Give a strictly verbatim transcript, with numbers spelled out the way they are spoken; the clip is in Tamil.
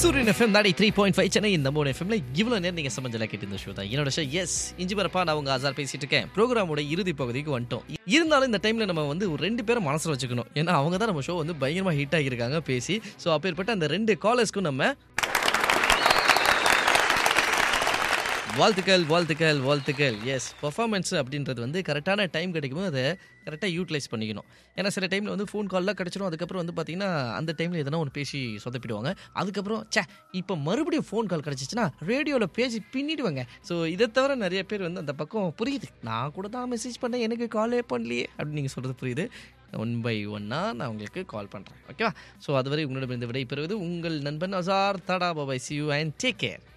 சூரியன் எஃப்எம் நாடி த்ரீ பாயிண்ட் ஃபைவ் சென்னை இந்த மூணு எஃப்எம்ல இவ்வளோ நேரம் நீங்கள் சமஞ்சலா கேட்டு இந்த ஷோ தான் என்னோட ஷோ. எஸ் இஞ்சி பரப்பா நான் உங்க ஆசார் பேசிட்டு இருக்கேன். ப்ரோக்ராமோட இறுதி பகுதிக்கு வந்துட்டோம். இருந்தாலும் இந்த டைம்ல நம்ம வந்து ஒரு ரெண்டு பேரும் மனசில் வச்சுக்கணும். ஏன்னா அவங்க தான் நம்ம ஷோ வந்து பயங்கரமாக ஹிட் ஆகியிருக்காங்க பேசி. ஸோ அப்பேற்பட்ட அந்த ரெண்டு காலர்ஸ்க்கும் நம்ம வாழ்த்துக்கள் வாழ்த்துக்கள் வாழ்த்துக்கள். எஸ், பர்ஃபார்மன்ஸ் அப்படின்றது வந்து கரெக்டான டைம் கிடைக்கும்போது அதை கரெக்டாக யூட்டிலைஸ் பண்ணிக்கணும். ஏன்னா சில டைமில் வந்து ஃபோன் கால்லாம் கிடச்சிடும். அதுக்கப்புறம் வந்து பார்த்தீங்கன்னா அந்த டைமில் எதனா ஒன்று பேசி சொதப்பிடுவாங்க. அதுக்கப்புறம் சே இப்போ மறுபடியும் ஃபோன் கால் கிடச்சிச்சின்னா ரேடியோவில் பேசி பின்னிடுவாங்க. ஸோ இதை தவிர நிறைய பேர் வந்து அந்த பக்கம் புரியுது, நான் கூட தான் மெசேஜ் பண்ணேன் எனக்கு காலே பண்ணலையே அப்படின்னு நீங்கள் சொல்கிறது புரியுது. ஒன் பை ஒன்னாக நான் உங்களுக்கு கால் பண்ணுறேன், ஓகேவா? ஸோ அதுவரை உங்களிடம் இந்த விடை பெறுவது உங்கள் நண்பன் Azhar. Tata bye bye, see you and take care.